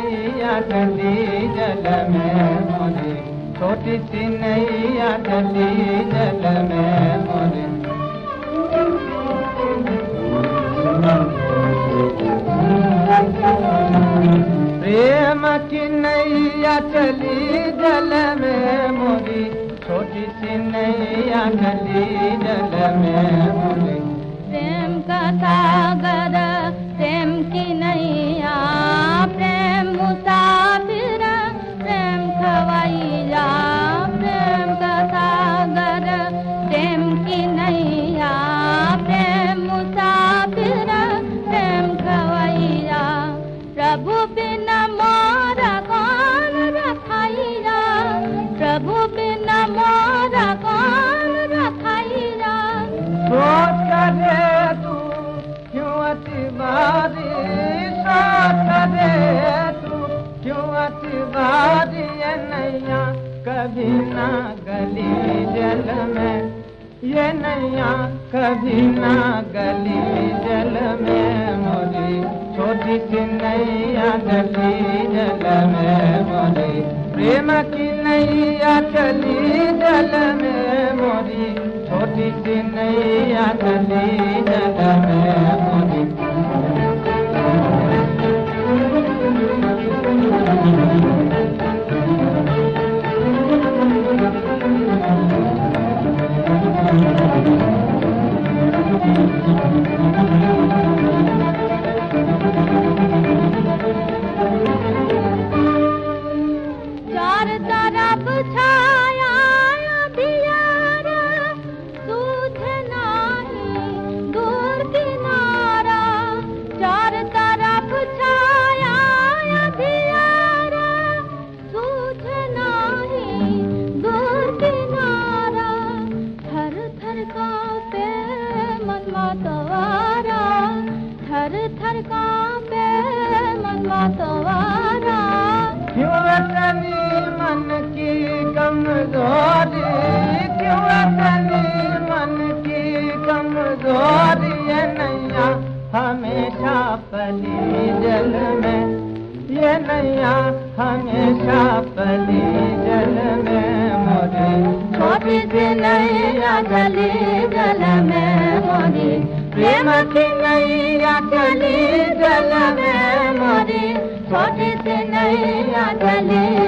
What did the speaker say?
नैया चली जल में मोरी, छोटी सी नैया चली जल में मोरी। प्रेम की नैया चली जल में मोरी, छोटी सी नैया चली जल में मोरी। प्रेम का सागर प्रेम की नैया, प्रेम मुसाफिर प्रेम खवैया। प्रेम का सागर प्रेम की नैया, प्रेम मुसाफिर प्रेम खवैया। प्रभु बिना मोरा कौन रखैया, प्रभु बिना मोरा कौन रखैया। सोच करे तू क्यों अतिवादी, सोच करे तू क्यों अतिवादी। ये नैया कभी ना गली जल में, ये नैया कभी ना गली जल में मोरी, छोटी सी नैया चली जल में मोरी। प्रेम की नैया चली जल में मोरी, छोटी सी नैया चली जल में मोरी। चार तरफ छाया अंधियारा, सूझे नाही दूर किनारा। चार तरफ छाया अंधियारा, सूझे नाही दूर किनारा। थर थर कांपे मन मतवारा, थर थर कांपे मन मतवारा। क्यों तनी मन की कमजोरी, क्यों तनी मन की कमजोरी। ये नैया हमेशा पली जल में, ये नैया हमेशा पली जल में मोरी, छोटी सी नैया चली जल में मोरी। प्रेम की नैया चली जल में मोरी, छोटी सी नैया चली